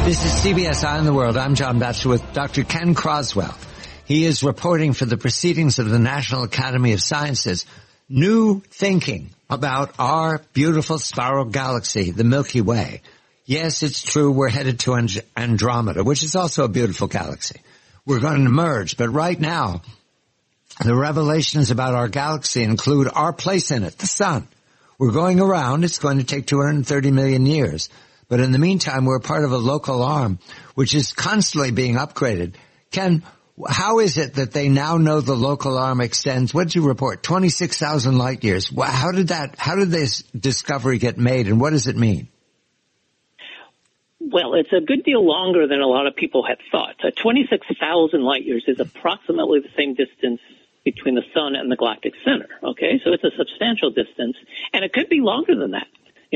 This is CBS Eye on the World. I'm John Batchelor with Dr. Ken Croswell. He is reporting for the proceedings of the National Academy of Sciences, new thinking about our beautiful spiral galaxy, the Milky Way. Yes, it's true, we're headed to Andromeda, which is also a beautiful galaxy. We're going to merge, but right now, the revelations about our galaxy include our place in it, the sun. We're going around. It's going to take 230 million years. But in the meantime, we're part of a local arm, which is constantly being upgraded. Ken, how is it that they now know the local arm extends, what did you report, 26,000 light years? How did this discovery get made, and what does it mean? Well, it's a good deal longer than a lot of people had thought. 26,000 light years is approximately the same distance between the sun and the galactic center, okay? So it's a substantial distance, and it could be longer than that.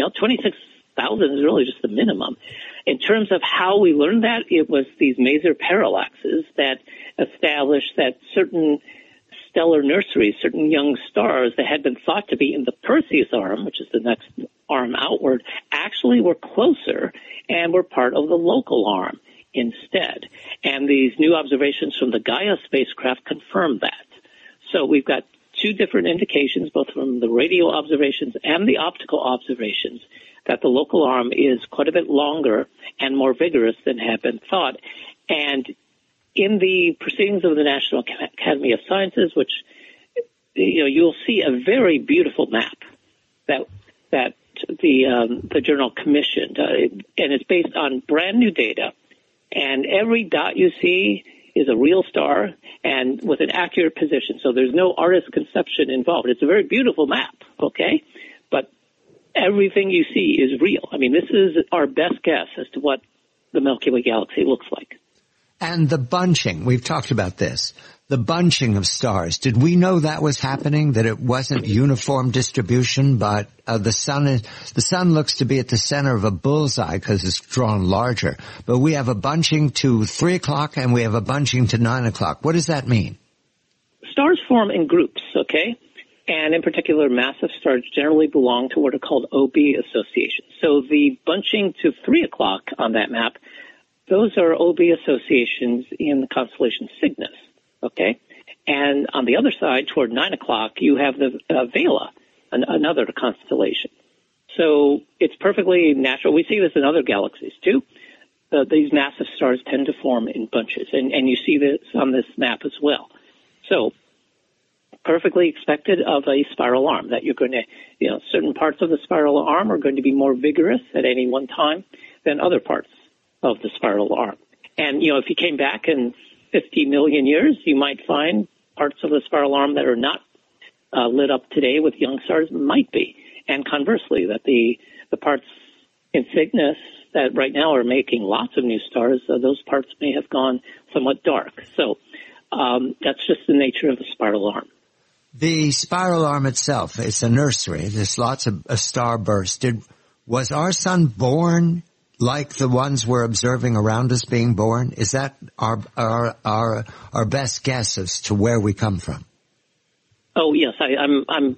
26,000 is really just the minimum. In terms of how we learned that, it was these maser parallaxes that established that certain stellar nurseries, certain young stars that had been thought to be in the Perseus arm, which is the next arm outward, actually were closer and were part of the local arm instead. And these new observations from the Gaia spacecraft confirmed that. So we've got two different indications, both from the radio observations and the optical observations, that the local arm is quite a bit longer and more vigorous than had been thought. And in the proceedings of the National Academy of Sciences, which you'll see a very beautiful map that the journal commissioned, and it's based on brand new data. And every dot you see is a real star and with an accurate position. So there's no artist's conception involved. It's a very beautiful map, okay? But everything you see is real. I mean, this is our best guess as to what the Milky Way galaxy looks like. And the bunching, we've talked about this, the bunching of stars. Did we know that was happening, that it wasn't uniform distribution, but the sun looks to be at the center of a bullseye because it's drawn larger. But we have a bunching to 3 o'clock and we have a bunching to 9 o'clock. What does that mean? Stars form in groups, okay? And in particular, massive stars generally belong to what are called OB associations. So the bunching to 3 o'clock on that map, those are OB associations in the constellation Cygnus, okay? And on the other side, toward 9 o'clock, you have the Vela, another constellation. So it's perfectly natural. We see this in other galaxies, too. These massive stars tend to form in bunches, and you see this on this map as well. So perfectly expected of a spiral arm, that you're going to, certain parts of the spiral arm are going to be more vigorous at any one time than other parts of the spiral arm. And, if you came back in 50 million years, you might find parts of the spiral arm that are not lit up today with young stars might be. And conversely, that the parts in Cygnus that right now are making lots of new stars, those parts may have gone somewhat dark. So that's just the nature of the spiral arm. The spiral arm itself, it's a nursery. There's lots of star bursts. Was our sun born like the ones we're observing around us being born? Is that our best guess as to where we come from? Oh, yes. I'm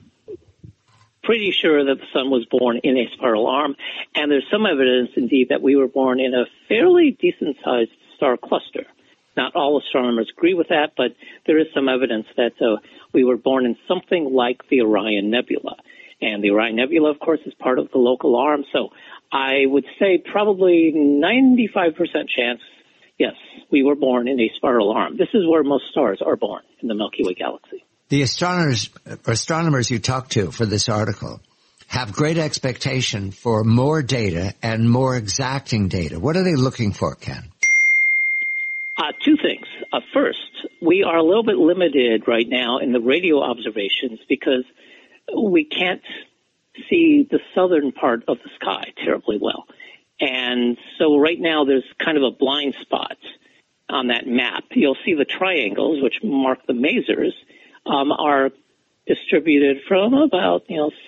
pretty sure that the sun was born in a spiral arm, and there's some evidence, indeed, that we were born in a fairly decent-sized star cluster. Not all astronomers agree with that, but there is some evidence that we were born in something like the Orion Nebula. And the Orion Nebula, of course, is part of the local arm, so I would say probably 95% chance, yes, we were born in a spiral arm. This is where most stars are born, in the Milky Way galaxy. The astronomers you talked to for this article have great expectation for more data and more exacting data. What are they looking for, Ken? Two things. First, we are a little bit limited right now in the radio observations because we can't see the southern part of the sky terribly well. And so right now there's kind of a blind spot on that map. You'll see the triangles, which mark the masers, are distributed from about,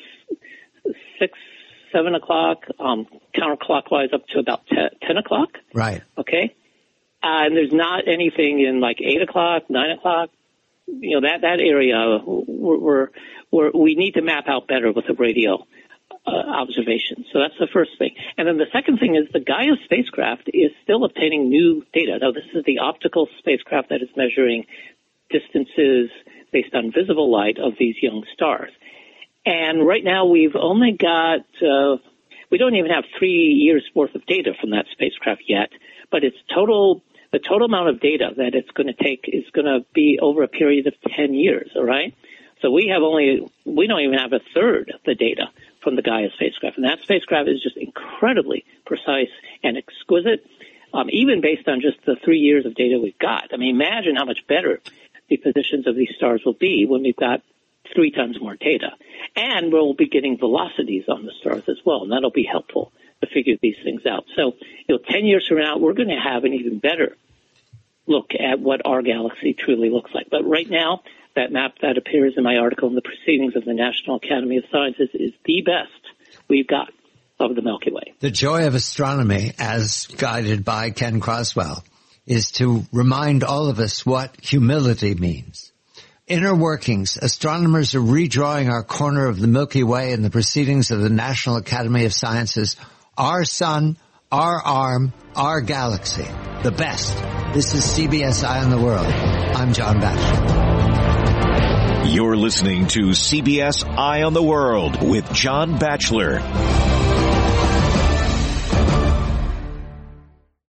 6, 7 o'clock, counterclockwise up to about 10 o'clock. Right. Okay. And there's not anything in like 8 o'clock, 9 o'clock. That area, we need to map out better with the radio observations. So that's the first thing. And then the second thing is the Gaia spacecraft is still obtaining new data. Now, this is the optical spacecraft that is measuring distances based on visible light of these young stars. And right now we've only got, we don't even have 3 years worth of data from that spacecraft yet, but the total amount of data that it's going to take is going to be over a period of 10 years, all right? So we don't even have a third of the data from the Gaia spacecraft. And that spacecraft is just incredibly precise and exquisite, even based on just the 3 years of data we've got. I mean, imagine how much better the positions of these stars will be when we've got 3 times more data. And we'll be getting velocities on the stars as well, and that'll be helpful to figure these things out. So, 10 years from now, we're going to have an even better look at what our galaxy truly looks like. But right now, that map that appears in my article in the Proceedings of the National Academy of Sciences is the best we've got of the Milky Way. The joy of astronomy, as guided by Ken Croswell, is to remind all of us what humility means. Inner workings, astronomers are redrawing our corner of the Milky Way in the Proceedings of the National Academy of Sciences. Our sun, our arm, our galaxy. The best. This is CBS Eye on the World. I'm John Batchelor. You're listening to CBS Eye on the World with John Batchelor.